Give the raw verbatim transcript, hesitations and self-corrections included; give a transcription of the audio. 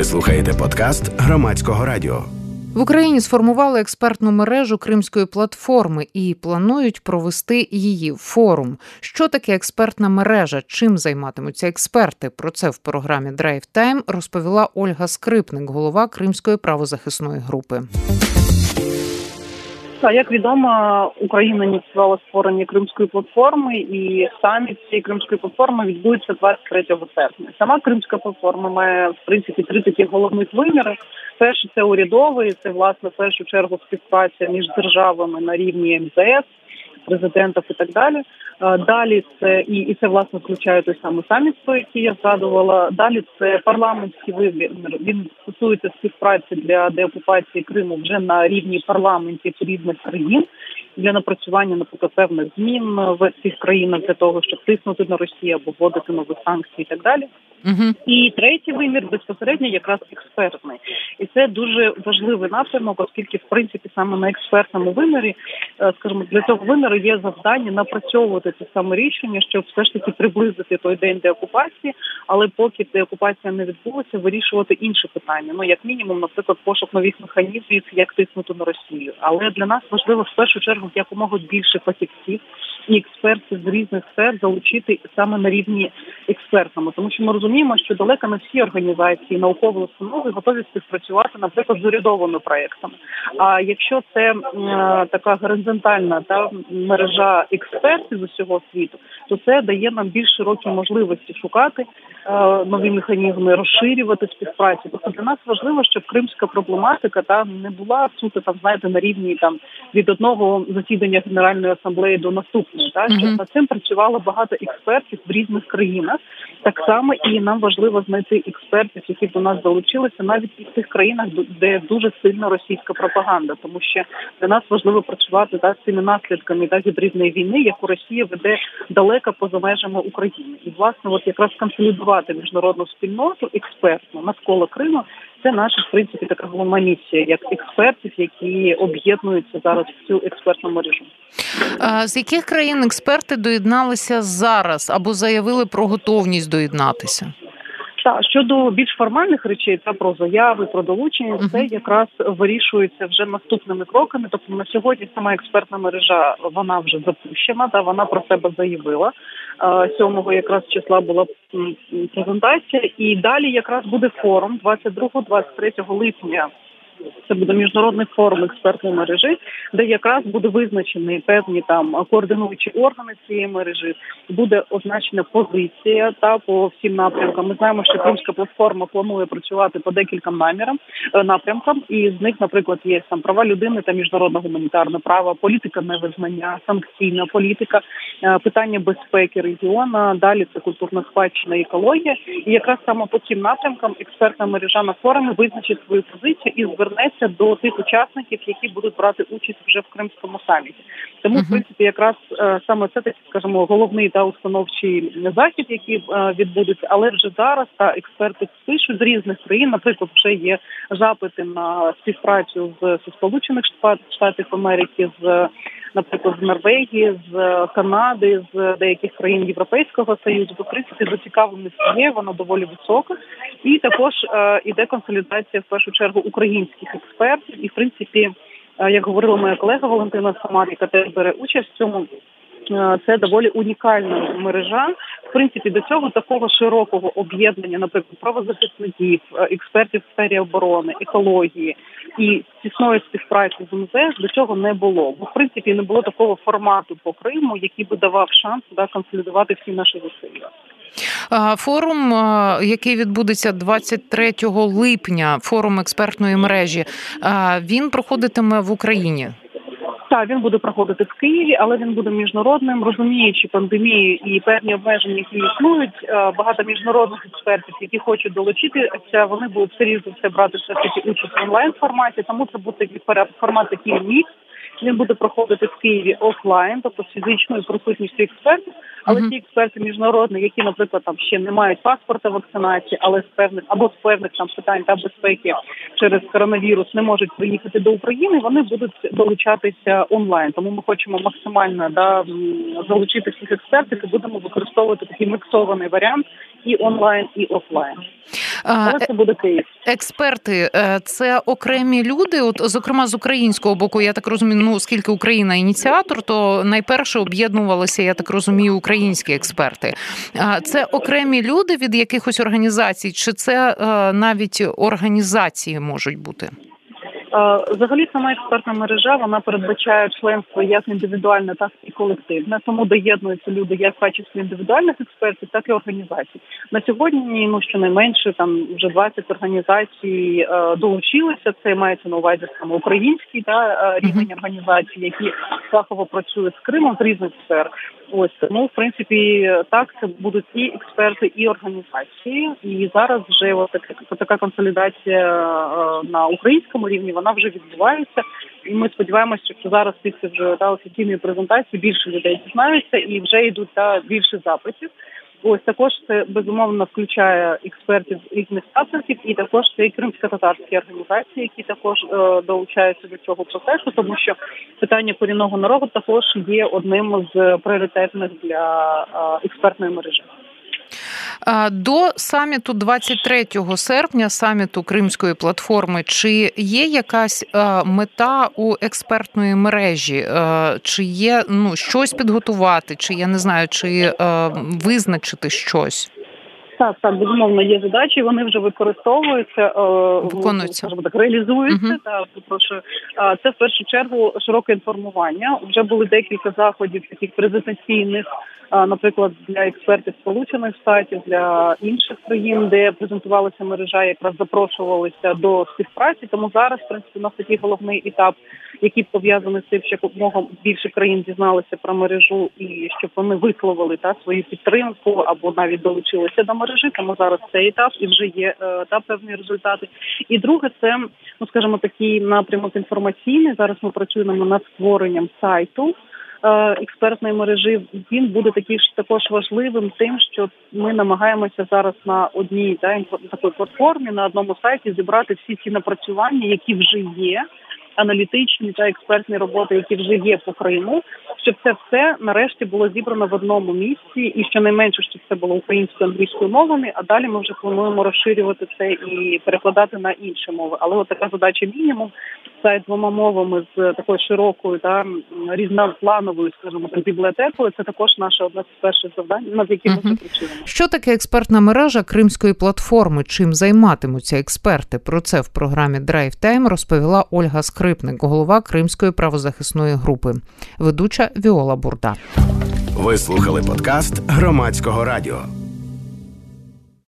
Ви слухаєте подкаст Громадського радіо. В Україні сформували експертну мережу Кримської платформи і планують провести її форум. Що таке експертна мережа? Чим займатимуться експерти? Про це в програмі Драйв Тайм розповіла Ольга Скрипник, голова Кримської правозахисної групи. Як відомо, Україна ініціювала створення Кримської платформи, і саміт цієї Кримської платформи відбудеться двадцять третього серпня. Сама Кримська платформа має, в принципі, три такі головних виміри. Перший – це урядовий, це, власне, в першу чергу співпраця між державами на рівні ем зе ес, президентів і так далі. Далі це, і, і це, власне, включає той самий саміт, про який я згадувала. Далі це парламентський вибір. Він стосується співпраці для деокупації Криму вже на рівні парламентів різних країн для напрацювання, наприклад, певних змін в цих країнах для того, щоб тиснути на Росію або вводити нові санкції і так далі. Uh-huh. І третій вимір безпосередньо якраз експертний. І це дуже важливий напрямок, оскільки, в принципі, саме на експертному вимірі, скажімо, для цього виміру є завдання напрацьовувати це саме рішення, щоб все ж таки приблизити той день деокупації, але поки деокупація не відбулася, вирішувати інші питання. Ну, як мінімум, наприклад, пошук нових механізмів, як тиснути на Росію. Але для нас важливо, в першу чергу, якомога більше фахівців і експертів з різних сфер залучити саме на рівні експертному. Тому що ми розуміємо, що далеко не всі організації, наукові установи готові співпрацювати, наприклад, з урядовими проєктами. А якщо це е, така горизонтальна та мережа експертів з усього світу, то це дає нам більш широкі можливості шукати е, нові механізми, розширювати співпрацю. Тобто для нас важливо, щоб кримська проблематика та не була суто там, знаєте, на рівні там від одного засідання Генеральної асамблеї до наступної. Та що mm-hmm. над цим працювало багато експертів в різних країнах. Так само і нам важливо знайти експертів, які до нас долучилися, навіть і в тих країнах, де дуже сильна російська пропаганда, тому що для нас важливо працювати та, з цими наслідками та, гібридної війни, яку Росія веде далеко поза межами України. І, власне, от якраз консолідувати міжнародну спільноту експертну навколо Криму – це наша, в принципі, така головна місія, як експертів, які об'єднуються зараз в цю експертну мережу. А з яких країн експерти доєдналися зараз або заявили про готовність доєднатися? Так, щодо більш формальних речей та про заяви, про долучення, uh-huh. це якраз вирішується вже наступними кроками. Тобто на сьогодні сама експертна мережа, вона вже запущена, та вона про себе заявила. сьомого якраз числа була презентація, і далі якраз буде форум двадцять другого - двадцять третього липня. Це буде міжнародний форум експертної мережі, де якраз буде визначені певні там координуючі органи цієї мережі, буде означена позиція та по всім напрямкам. Ми знаємо, що Кримська платформа планує працювати по декільком намірам, напрямкам, і з них, наприклад, є там права людини та міжнародне гуманітарне право, політика невизнання, санкційна політика, питання безпеки регіону, далі це культурна спадщина і екологія. І якраз саме по цим напрямкам експертна мережа на форумі визначить свою позицію і звернеться до тих учасників, які будуть брати участь вже в Кримському саміті. Тому, uh-huh. в принципі, якраз е, саме це, так скажімо, головний та установчий захід, який е, відбудеться, але вже зараз та експерти пишуть з різних країн, наприклад, вже є запити на співпрацю з, з Сполучених Штатів Америки, з, наприклад, з Норвегії, з Канади, з деяких країн Європейського Союзу. То, в принципі, зацікавленість є, вона доволі висока. І також е, іде консолідація, в першу чергу, українських експертів. І, в принципі, е, як говорила моя колега Валентина Самар, яка теж бере участь в цьому, е, це доволі унікальна мережа. В принципі, до цього такого широкого об'єднання, наприклад, правозахисників, експертів в сфері оборони, екології і тісної співпраці з ем зе ес до цього не було. Бо, в принципі, не було такого формату по Криму, який би давав шанс да, консолідувати всі наші зусилля. Форум, який відбудеться двадцять третього липня, форум експертної мережі, він проходитиме в Україні? Так, він буде проходити в Києві, але він буде міжнародним, розуміючи пандемію і певні обмеження, які існують. Багато міжнародних експертів, які хочуть долучитися, вони будуть все різно все брати все таки участь в онлайн-форматі, тому це буде формат такий мікс. Він буде проходити в Києві офлайн, тобто з фізичною присутністю експертів, але uh-huh. ті експерти міжнародні, які, наприклад, там ще не мають паспорта вакцинації, але з певних або з певних там питань та безпеки через коронавірус не можуть приїхати до України, вони будуть долучатися онлайн. Тому ми хочемо максимально да, залучити всіх експертів і будемо використовувати такий міксований варіант і онлайн, і офлайн. Але це буде Київ. Експерти – це окремі люди, от, зокрема, з українського боку, я так розумію, ну, оскільки Україна ініціатор, то найперше об'єднувалися, я так розумію, українські експерти. Це окремі люди від якихось організацій, чи це навіть організації можуть бути? Взагалі, сама експертна мережа, вона передбачає членство як індивідуальне, так і колективне. Тому доєднуються люди як в качестві індивідуальних експертів, так і організацій. На сьогодні, ну, щонайменше, там вже двадцять організацій е, долучилися. Це мається на увазі саме український та, рівень організацій, які фахово працюють з Кримом з різних сфер. Ось, тому, в принципі, так, це будуть і експерти, і організації. І зараз вже ось така, така консолідація е, на українському рівні, вона вже відбувається. І ми сподіваємося, що зараз після вже та, офіційної презентації більше людей дізнаються і вже йдуть та, більше запитів. Ось також це, безумовно, включає експертів різних статусів, і також це і кримсько-татарські організації, які також е, долучаються до цього процесу, тому що питання корінного народу також є одним з пріоритетних для е, експертної мережі. До саміту двадцять третього серпня, саміту Кримської платформи, чи є якась мета у експертної мережі? Чи є, ну, щось підготувати, чи, я не знаю, чи визначити щось? Так, так, безумовно, є задачі, вони вже використовуються, виконуються, так, реалізуються. Uh-huh. Так, прошу. Це в першу чергу широке інформування. Вже були декілька заходів таких презентаційних, наприклад, для експертів Сполучених Штатів, для інших країн, де презентувалася мережа, якраз запрошувалися до співпраці. Тому зараз, в принципі, у нас такий головний етап, який пов'язаний з тим, щоб якомога більше країн дізналися про мережу і щоб вони висловили та, свою підтримку або навіть долучилися до мережі. Тому зараз цей етап і вже є та певні результати. І друге, це, ну, скажімо, такий напрямок інформаційний. Зараз ми працюємо над створенням сайту експертної мережі. Він буде такий ж також важливим тим, що ми намагаємося зараз на одній та, такій платформі, на одному сайті зібрати всі ці напрацювання, які вже є, аналітичні та експертні роботи, які вже є по Криму, щоб це все нарешті було зібрано в одному місці, і щонайменше, щоб це було українською, англійською мовами, а далі ми вже плануємо розширювати це і перекладати на інші мови. Але от така задача мінімум, сайт двома мовами з такою широкою та різноплановою, скажімо так, бібліотекою, це також наше одне з перших завдань, над яким ми uh-huh. працюємо. Що таке експертна мережа Кримської платформи? Чим займатимуться експерти? Про це в програмі Драйв Тайм розповіла Ольга Скрипник, голова Кримської правозахисної групи, ведуча Віола Бурда. Ви слухали подкаст Громадського радіо.